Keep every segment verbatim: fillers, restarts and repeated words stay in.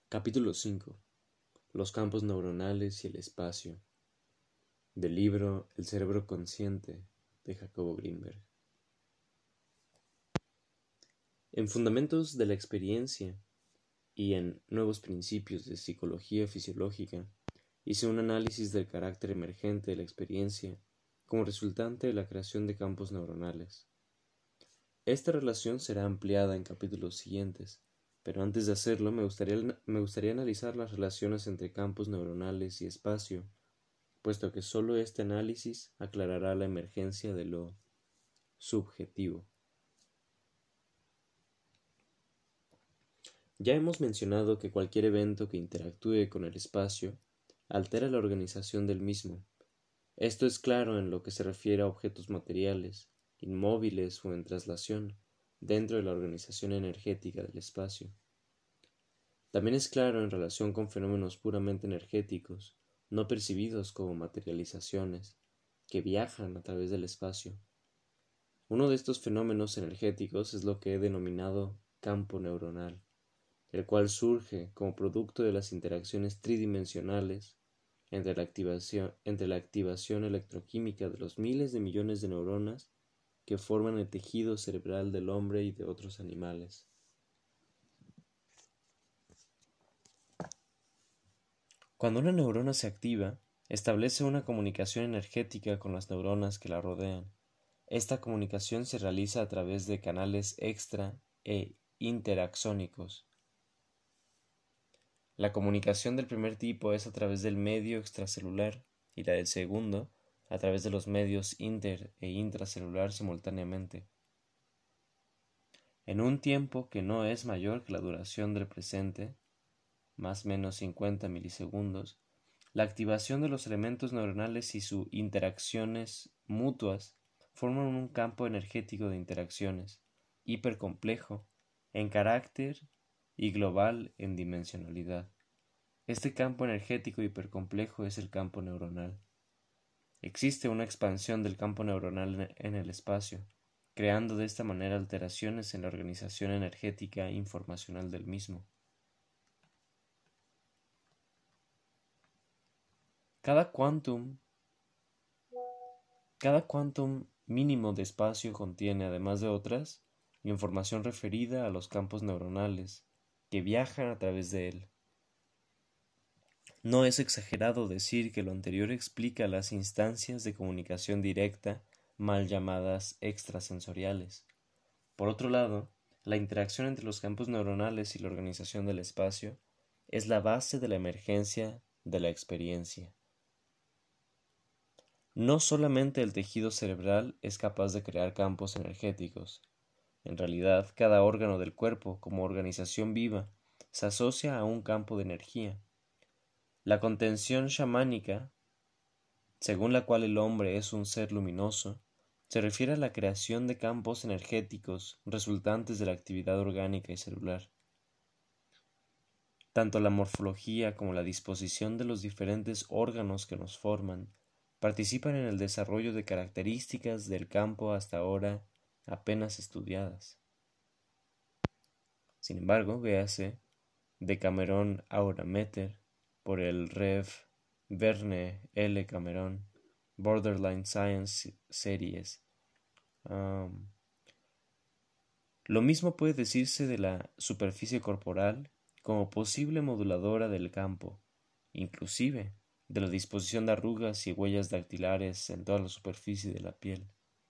Capítulo cinco. Los campos neuronales y el espacio. Del libro El cerebro consciente de Jacobo Grinberg. En Fundamentos de la experiencia y en Nuevos principios de psicología fisiológica hice un análisis del carácter emergente de la experiencia como resultante de la creación de campos neuronales. Esta relación será ampliada en capítulos siguientes, pero antes de hacerlo me gustaría, me gustaría analizar las relaciones entre campos neuronales y espacio, puesto que solo este análisis aclarará la emergencia de lo subjetivo. Ya hemos mencionado que cualquier evento que interactúe con el espacio altera la organización del mismo. Esto es claro en lo que se refiere a objetos materiales, inmóviles o en traslación, dentro de la organización energética del espacio. También es claro en relación con fenómenos puramente energéticos, no percibidos como materializaciones, que viajan a través del espacio. Uno de estos fenómenos energéticos es lo que he denominado campo neuronal, el cual surge como producto de las interacciones tridimensionales entre la activación, entre la activación electroquímica de los miles de millones de neuronas que forman el tejido cerebral del hombre y de otros animales. Cuando una neurona se activa, establece una comunicación energética con las neuronas que la rodean. Esta comunicación se realiza a través de canales extra e interaxónicos. La comunicación del primer tipo es a través del medio extracelular y la del segundo a través de los medios inter e intracelular simultáneamente. En un tiempo que no es mayor que la duración del presente, más o menos cincuenta milisegundos, la activación de los elementos neuronales y sus interacciones mutuas forman un campo energético de interacciones, hipercomplejo, en carácter y global en dimensionalidad. Este campo energético hipercomplejo es el campo neuronal. Existe una expansión del campo neuronal en el espacio, creando de esta manera alteraciones en la organización energética e informacional del mismo. Cada quantum, cada quantum mínimo de espacio contiene, además de otras, información referida a los campos neuronales que viajan a través de él. No es exagerado decir que lo anterior explica las instancias de comunicación directa, mal llamadas extrasensoriales. Por otro lado, la interacción entre los campos neuronales y la organización del espacio es la base de la emergencia de la experiencia. No solamente el tejido cerebral es capaz de crear campos energéticos. En realidad, cada órgano del cuerpo, como organización viva, se asocia a un campo de energía. La contención chamánica, según la cual el hombre es un ser luminoso, se refiere a la creación de campos energéticos resultantes de la actividad orgánica y celular. Tanto la morfología como la disposición de los diferentes órganos que nos forman participan en el desarrollo de características del campo hasta ahora apenas estudiadas. Sin embargo, véase Decameron Aura Mater por el Rev. Verne L. Cameron, Borderline Science Series. Um, lo mismo puede decirse de la superficie corporal como posible moduladora del campo, inclusive de la disposición de arrugas y huellas dactilares en toda la superficie de la piel.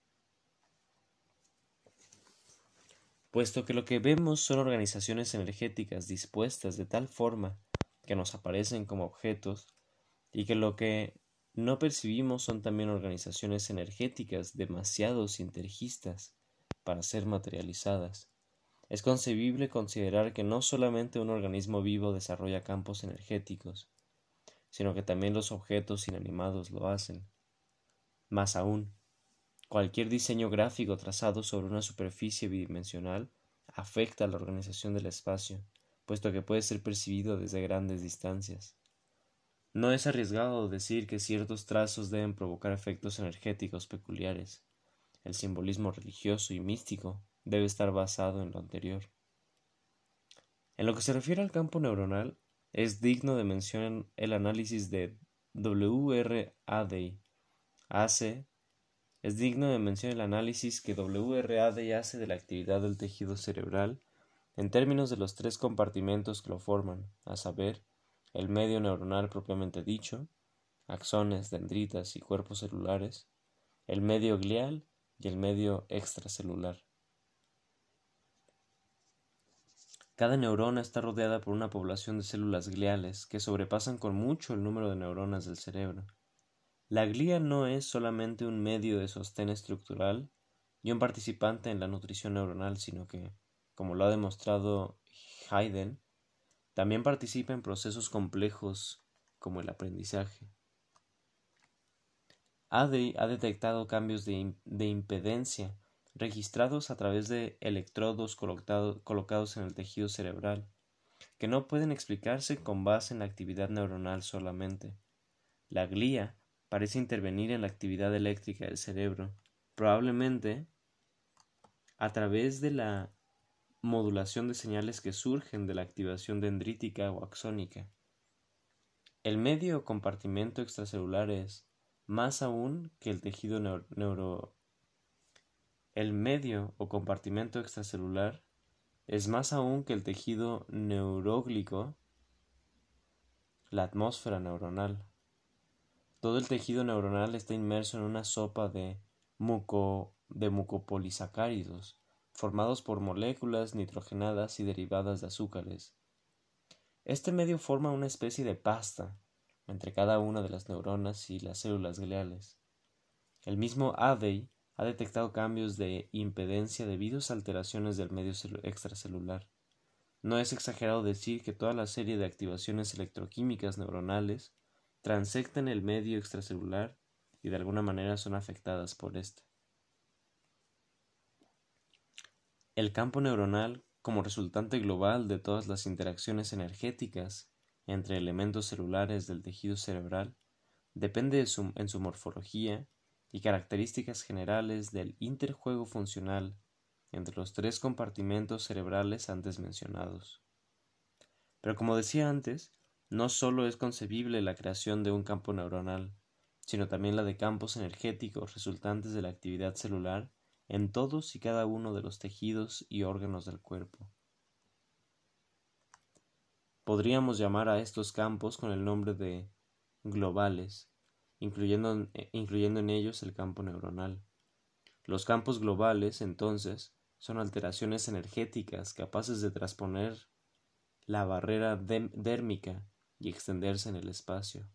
Puesto que lo que vemos son organizaciones energéticas dispuestas de tal forma que nos aparecen como objetos, y que lo que no percibimos son también organizaciones energéticas demasiado sinergistas para ser materializadas, es concebible considerar que no solamente un organismo vivo desarrolla campos energéticos, sino que también los objetos inanimados lo hacen. Más aún, cualquier diseño gráfico trazado sobre una superficie bidimensional afecta a la organización del espacio, puesto que puede ser percibido desde grandes distancias. No es arriesgado decir que ciertos trazos deben provocar efectos energéticos peculiares. El simbolismo religioso y místico debe estar basado en lo anterior. En lo que se refiere al campo neuronal, es digno de mención el análisis de W R Adey hace es digno de mención el análisis que W R Adey hace de la actividad del tejido cerebral en términos de los tres compartimentos que lo forman, a saber, el medio neuronal propiamente dicho, axones, dendritas y cuerpos celulares, el medio glial y el medio extracelular. Cada neurona está rodeada por una población de células gliales que sobrepasan con mucho el número de neuronas del cerebro. La glía no es solamente un medio de sostén estructural y un participante en la nutrición neuronal, sino que, como lo ha demostrado Hayden, también participa en procesos complejos como el aprendizaje. Adey ha detectado cambios de, de impedencia registrados a través de electrodos colocado, colocados en el tejido cerebral, que no pueden explicarse con base en la actividad neuronal solamente. La glía parece intervenir en la actividad eléctrica del cerebro, probablemente a través de la modulación de señales que surgen de la activación dendrítica o axónica. El medio compartimento extracelular es, más aún que el tejido neuro, neuro el medio o compartimento extracelular es más aún que el tejido neuróglico, la atmósfera neuronal. Todo el tejido neuronal está inmerso en una sopa de, muco, de mucopolisacáridos, formados por moléculas nitrogenadas y derivadas de azúcares. Este medio forma una especie de pasta entre cada una de las neuronas y las células gliales. El mismo Adey ha detectado cambios de impedencia debidos a alteraciones del medio extracelular. No es exagerado decir que toda la serie de activaciones electroquímicas neuronales transectan el medio extracelular y de alguna manera son afectadas por éste. El campo neuronal, como resultante global de todas las interacciones energéticas entre elementos celulares del tejido cerebral, depende de su, en su morfología y características generales del interjuego funcional entre los tres compartimentos cerebrales antes mencionados. Pero como decía antes, no solo es concebible la creación de un campo neuronal, sino también la de campos energéticos resultantes de la actividad celular en todos y cada uno de los tejidos y órganos del cuerpo. Podríamos llamar a estos campos con el nombre de globales, incluyendo, incluyendo en ellos el campo neuronal. Los campos globales, entonces, son alteraciones energéticas capaces de trasponer la barrera dérmica y extenderse en el espacio.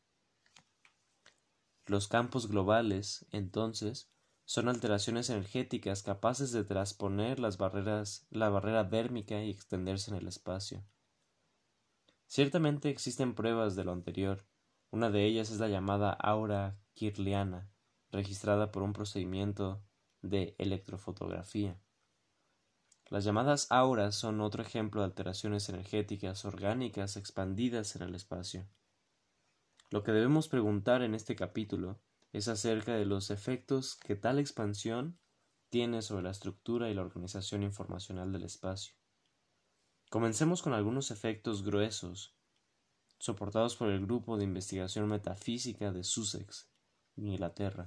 Los campos globales, entonces, son alteraciones energéticas capaces de trasponer las barreras, la barrera dérmica y extenderse en el espacio. Ciertamente existen pruebas de lo anterior. Una de ellas es la llamada aura kirliana, registrada por un procedimiento de electrofotografía. Las llamadas auras son otro ejemplo de alteraciones energéticas orgánicas expandidas en el espacio. Lo que debemos preguntar en este capítulo es acerca de los efectos que tal expansión tiene sobre la estructura y la organización informacional del espacio. Comencemos con algunos efectos gruesos, soportados por el Grupo de Investigación Metafísica de Sussex, Inglaterra.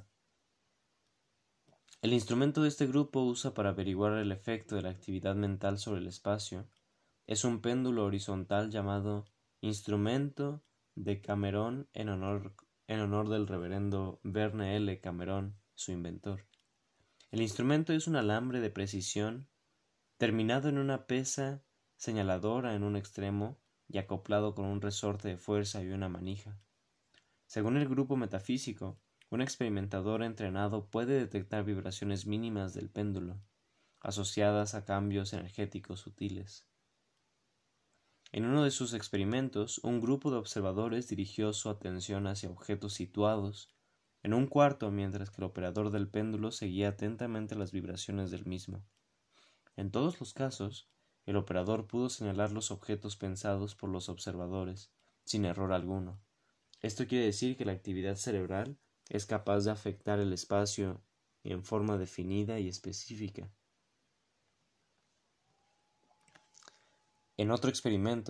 El instrumento de este grupo usa para averiguar el efecto de la actividad mental sobre el espacio es un péndulo horizontal llamado Instrumento de Cameron en honor, en honor del reverendo Verne L. Cameron, su inventor. El instrumento es un alambre de precisión terminado en una pesa señaladora en un extremo y acoplado con un resorte de fuerza y una manija. Según el grupo metafísico, un experimentador entrenado puede detectar vibraciones mínimas del péndulo, asociadas a cambios energéticos sutiles. En uno de sus experimentos, un grupo de observadores dirigió su atención hacia objetos situados en un cuarto mientras que el operador del péndulo seguía atentamente las vibraciones del mismo. En todos los casos, el operador pudo señalar los objetos pensados por los observadores, sin error alguno. Esto quiere decir que la actividad cerebral es capaz de afectar el espacio en forma definida y específica. En otro experimento,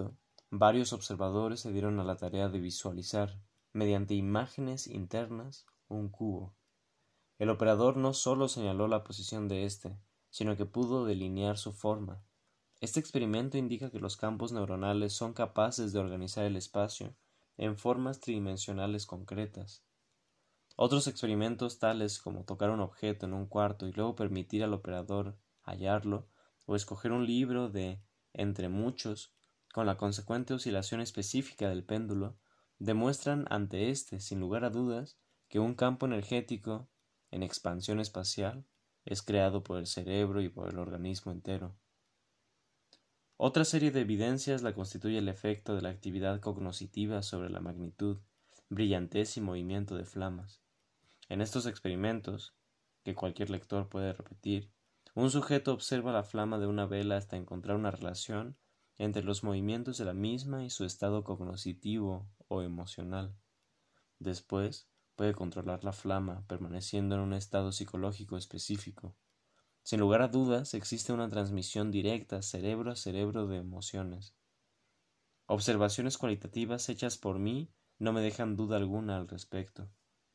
varios observadores se dieron a la tarea de visualizar, mediante imágenes internas, un cubo. El operador no solo señaló la posición de éste, sino que pudo delinear su forma. Este experimento indica que los campos neuronales son capaces de organizar el espacio en formas tridimensionales concretas. Otros experimentos tales como tocar un objeto en un cuarto y luego permitir al operador hallarlo, o escoger un libro de entre muchos, con la consecuente oscilación específica del péndulo, demuestran ante éste, sin lugar a dudas, que un campo energético en expansión espacial es creado por el cerebro y por el organismo entero. Otra serie de evidencias la constituye el efecto de la actividad cognoscitiva sobre la magnitud, brillantez y movimiento de flamas. En estos experimentos, que cualquier lector puede repetir, un sujeto observa la flama de una vela hasta encontrar una relación entre los movimientos de la misma y su estado cognoscitivo o emocional. Después, puede controlar la flama, permaneciendo en un estado psicológico específico. Sin lugar a dudas, existe una transmisión directa cerebro a cerebro de emociones. Observaciones cualitativas hechas por mí no me dejan duda alguna al respecto.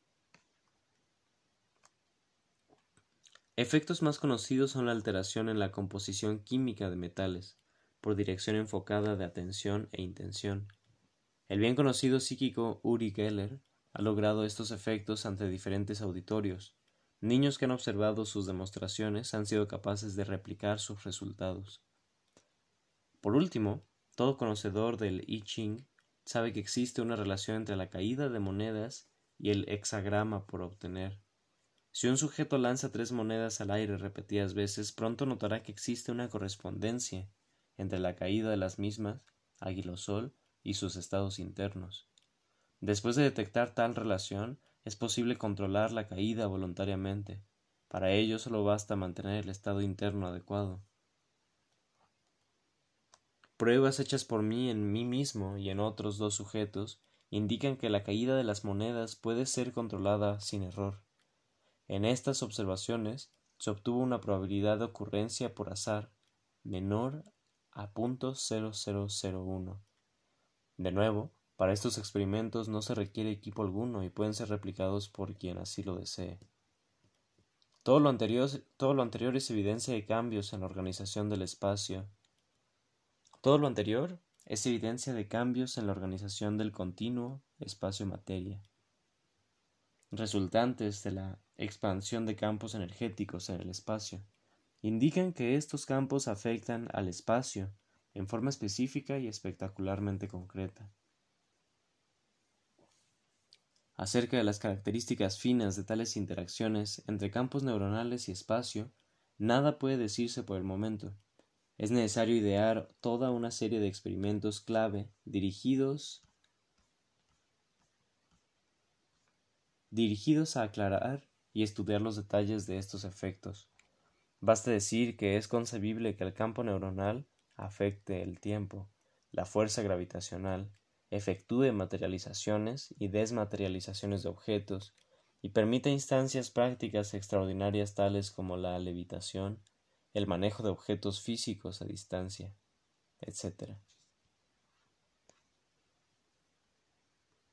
Efectos más conocidos son la alteración en la composición química de metales, por dirección enfocada de atención e intención. El bien conocido psíquico Uri Geller ha logrado estos efectos ante diferentes auditorios. Niños que han observado sus demostraciones han sido capaces de replicar sus resultados. Por último, todo conocedor del I Ching sabe que existe una relación entre la caída de monedas y el hexagrama por obtener. Si un sujeto lanza tres monedas al aire repetidas veces, pronto notará que existe una correspondencia entre la caída de las mismas, Águila-Sol, y sus estados internos. Después de detectar tal relación, es posible controlar la caída voluntariamente. Para ello solo basta mantener el estado interno adecuado. Pruebas hechas por mí en mí mismo y en otros dos sujetos indican que la caída de las monedas puede ser controlada sin error. En estas observaciones se obtuvo una probabilidad de ocurrencia por azar menor a punto cero cero cero uno. De nuevo, para estos experimentos no se requiere equipo alguno y pueden ser replicados por quien así lo desee. Todo lo anterior, todo lo anterior es evidencia de cambios en la organización del espacio. Todo lo anterior es evidencia de cambios en la organización del continuo espacio-materia, resultantes de la expansión de campos energéticos en el espacio. Indican que estos campos afectan al espacio en forma específica y espectacularmente concreta. Acerca de las características finas de tales interacciones entre campos neuronales y espacio, nada puede decirse por el momento. Es necesario idear toda una serie de experimentos clave dirigidos, dirigidos a aclarar y estudiar los detalles de estos efectos. Basta decir que es concebible que el campo neuronal afecte el tiempo, la fuerza gravitacional, efectúe materializaciones y desmaterializaciones de objetos y permita instancias prácticas extraordinarias tales como la levitación, el manejo de objetos físicos a distancia, etcétera.